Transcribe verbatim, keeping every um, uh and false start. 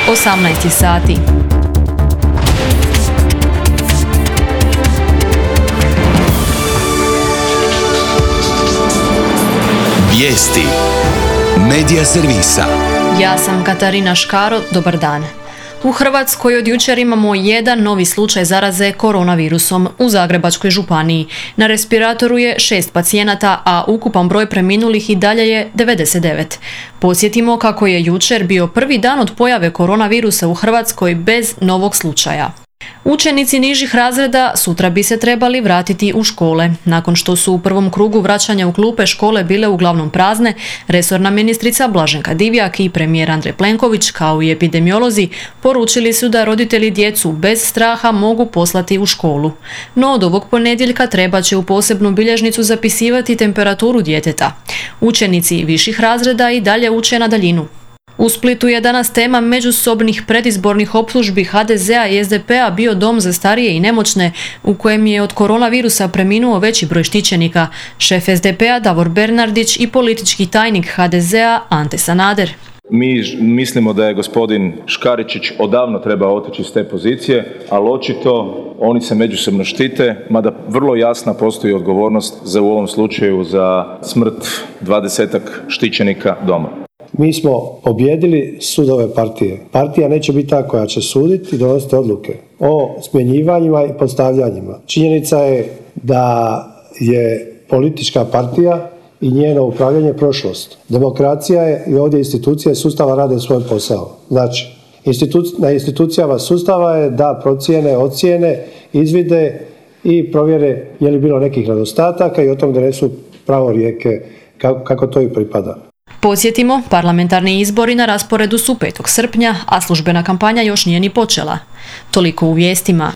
osamnaest sati. Vijesti Medija servisa. Ja sam Katarina Škaro, dobar dan. U Hrvatskoj od jučer imamo jedan novi slučaj zaraze koronavirusom u Zagrebačkoj županiji. Na respiratoru je šest pacijenata, a ukupan broj preminulih i dalje je devedeset devet. Podsjetimo kako je jučer bio prvi dan od pojave koronavirusa u Hrvatskoj bez novog slučaja. Učenici nižih razreda sutra bi se trebali vratiti u škole. Nakon što su u prvom krugu vraćanja u klupe škole bile uglavnom prazne, resorna ministrica Blaženka Divjak i premijer Andrej Plenković, kao i epidemiolozi, poručili su da roditelji djecu bez straha mogu poslati u školu. No od ovog ponedjeljka treba će u posebnu bilježnicu zapisivati temperaturu djeteta. Učenici viših razreda i dalje uče na daljinu. U Splitu je danas tema međusobnih predizbornih optužbi ha de zea i es de pe a bio dom za starije i nemoćne u kojem je od koronavirusa preminuo veći broj štićenika, šef es de pe a Davor Bernardić i politički tajnik ha de zea Ante Sanader. Mi mislimo da je gospodin Škaričić odavno trebao otići iz te pozicije, ali očito oni se međusobno štite, mada vrlo jasna postoji odgovornost za u ovom slučaju za smrt dvadesetak štićenika doma. Mi smo pobjedili sudove partije. Partija neće biti ta koja će suditi i donositi odluke o smjenjivanjima i postavljanjima. Činjenica je da je politička partija i njeno upravljanje prošlost. Demokracija je i ovdje institucije sustava rade svoj posao. Znači, instituc- na institucijama sustava je da procijene, ocijene, izvide i provjere je li bilo nekih nedostataka i o tom donesu pravorijeke kako, kako to i pripada. Podsjetimo, parlamentarni izbori na rasporedu su petog srpnja, a službena kampanja još nije ni počela. Toliko u vijestima.